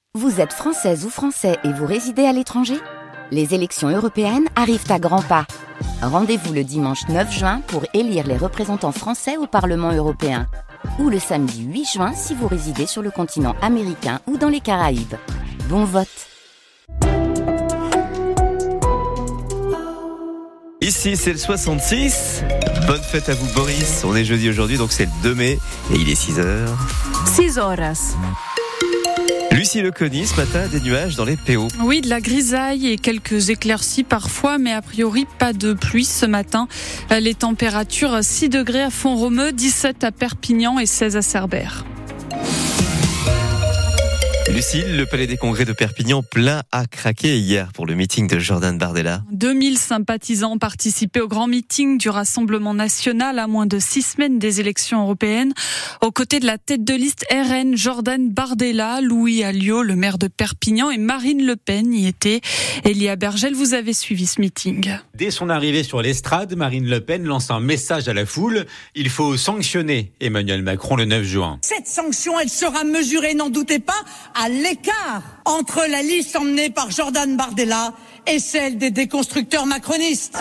Vous êtes française ou français et vous résidez à l'étranger ? Les élections européennes arrivent à grands pas. Rendez-vous le dimanche 9 juin pour élire les représentants français au Parlement européen. Ou le samedi 8 juin si vous résidez sur le continent américain ou dans les Caraïbes. Bon vote! Ici, c'est le 66. Bonne fête à vous, Boris. On est jeudi aujourd'hui, donc c'est le 2 mai. Et il est 6h. 6 horas. Lucie Leconny, ce matin, des nuages dans les PO. Oui, de la grisaille et quelques éclaircies parfois, mais a priori pas de pluie ce matin. Les températures 6 degrés à Font-Romeu, 17 à Perpignan et 16 à Cerbère. Lucille, le Palais des Congrès de Perpignan plein à craquer hier pour le meeting de Jordan Bardella. 2000 sympathisants ont participé au grand meeting du Rassemblement national à moins de 6 semaines des élections européennes. Aux côtés de la tête de liste RN, Jordan Bardella, Louis Alliot, le maire de Perpignan et Marine Le Pen y étaient. Elia Bergel, vous avez suivi ce meeting. Dès son arrivée sur l'estrade, Marine Le Pen lance un message à la foule. Il faut sanctionner Emmanuel Macron le 9 juin. Cette sanction, elle sera mesurée, n'en doutez pas, à l'écart entre la liste emmenée par Jordan Bardella et celle des déconstructeurs macronistes.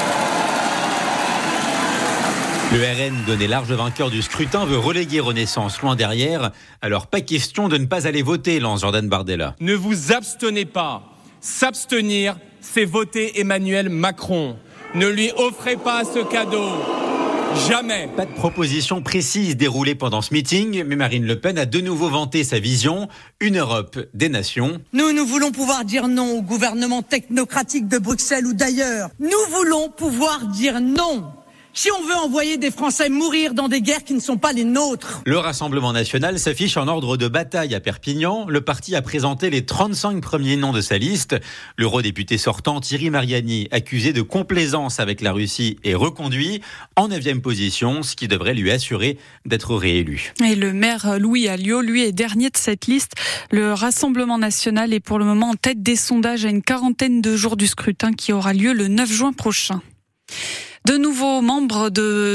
Le RN, donné large vainqueur du scrutin, veut reléguer Renaissance loin derrière. Alors pas question de ne pas aller voter, lance Jordan Bardella. Ne vous abstenez pas. S'abstenir, c'est voter Emmanuel Macron. Ne lui offrez pas ce cadeau. Jamais. Pas de proposition précise déroulée pendant ce meeting, mais Marine Le Pen a de nouveau vanté sa vision, une Europe des nations. Nous voulons pouvoir dire non au gouvernement technocratique de Bruxelles ou d'ailleurs. Nous voulons pouvoir dire non si on veut envoyer des Français mourir dans des guerres qui ne sont pas les nôtres. Le Rassemblement national s'affiche en ordre de bataille à Perpignan. Le parti a présenté les 35 premiers noms de sa liste. L'eurodéputé sortant Thierry Mariani, accusé de complaisance avec la Russie, est reconduit en 9e position, ce qui devrait lui assurer d'être réélu. Et le maire Louis Alliot, lui, est dernier de cette liste. Le Rassemblement national est pour le moment en tête des sondages à une quarantaine de jours du scrutin qui aura lieu le 9 juin prochain. De nombreux membres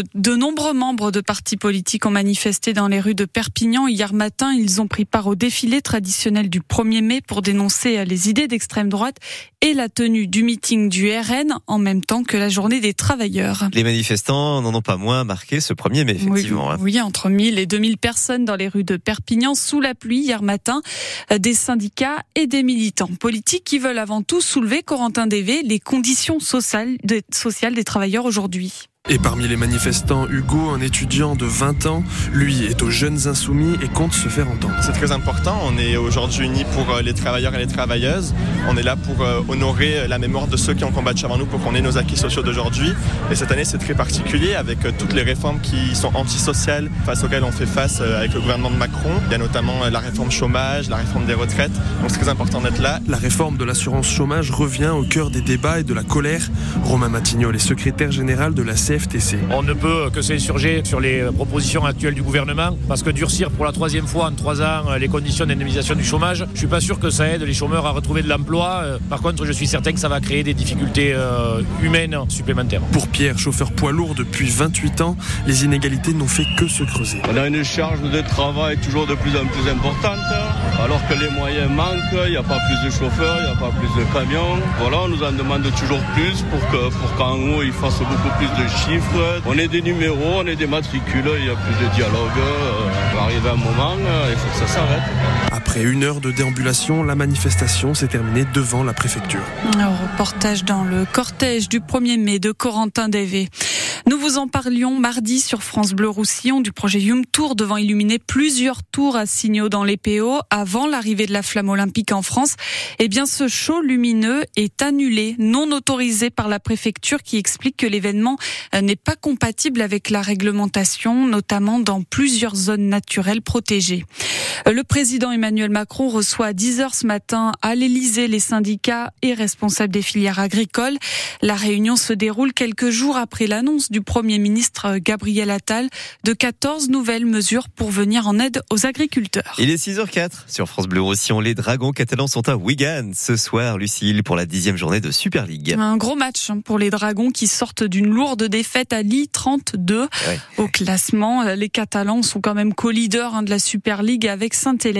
de partis politiques ont manifesté dans les rues de Perpignan. Hier matin, ils ont pris part au défilé traditionnel du 1er mai pour dénoncer les idées d'extrême droite et la tenue du meeting du RN en même temps que la journée des travailleurs. Les manifestants n'en ont pas moins marqué ce 1er mai, effectivement. Oui, entre 1000 et 2000 personnes dans les rues de Perpignan sous la pluie hier matin. Des syndicats et des militants politiques qui veulent avant tout soulever, Corentin Dévé, les conditions sociales des travailleurs aujourd'hui. Et parmi les manifestants, Hugo, un étudiant de 20 ans, lui est aux Jeunes Insoumis et compte se faire entendre. C'est très important, on est aujourd'hui unis pour les travailleurs et les travailleuses. On est là pour honorer la mémoire de ceux qui ont combattu avant nous pour qu'on ait nos acquis sociaux d'aujourd'hui. Et cette année, c'est très particulier avec toutes les réformes qui sont antisociales face auxquelles on fait face avec le gouvernement de Macron. Il y a notamment la réforme chômage, la réforme des retraites. Donc c'est très important d'être là. La réforme de l'assurance chômage revient au cœur des débats et de la colère. Romain Matignol est secrétaire général de la CFTC. On ne peut que s'insurger sur les propositions actuelles du gouvernement parce que durcir pour la 3e fois en 3 ans les conditions d'indemnisation du chômage, je suis pas sûr que ça aide les chômeurs à retrouver de l'emploi. Par contre, je suis certain que ça va créer des difficultés humaines supplémentaires. Pour Pierre, chauffeur poids lourd depuis 28 ans, les inégalités n'ont fait que se creuser. On a une charge de travail toujours de plus en plus importante, alors que les moyens manquent, il n'y a pas plus de chauffeurs, il n'y a pas plus de camions. Voilà, on nous en demande toujours plus pour qu'en haut ils fassent beaucoup plus de chiffres. On est des numéros, on est des matricules, il n'y a plus de dialogue. Il va arriver un moment, il faut que ça s'arrête. Après 1 heure de déambulation, la manifestation s'est terminée devant la préfecture. Un reportage dans le cortège du 1er mai de Corentin Dévé. Nous vous en parlions mardi sur France Bleu Roussillon du projet Yum Tour devant illuminer plusieurs tours à signaux dans les PO avant l'arrivée de la flamme olympique en France. Eh bien, ce show lumineux est annulé, non autorisé par la préfecture qui explique que l'événement n'est pas compatible avec la réglementation, notamment dans plusieurs zones naturelles protégées. Le président Emmanuel Macron reçoit à 10h ce matin à l'Élysée les syndicats et responsables des filières agricoles. La réunion se déroule quelques jours après l'annonce du Premier ministre Gabriel Attal de 14 nouvelles mesures pour venir en aide aux agriculteurs. Il est 6h04 sur France Bleu Roussillon. Les Dragons catalans sont à Wigan ce soir, Lucille, pour la 10e journée de Super League. Un gros match pour les Dragons qui sortent d'une lourde défaite à Lille 32 au classement. Les Catalans sont quand même co-leaders de la Super League avec Sainte-Hélène.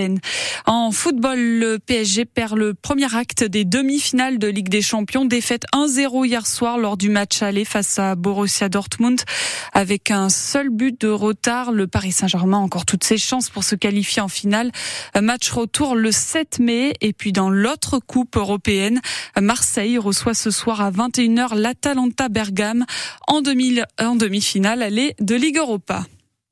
En football, le PSG perd le premier acte des demi-finales de Ligue des Champions. Défaite 1-0 hier soir lors du match aller face à Borussia Dortmund. Avec un seul but de retard, le Paris Saint-Germain a encore toutes ses chances pour se qualifier en finale. Match retour le 7 mai. Et puis dans l'autre coupe européenne, Marseille reçoit ce soir à 21h l'Atalanta Bergame en demi-finale aller de Ligue Europa.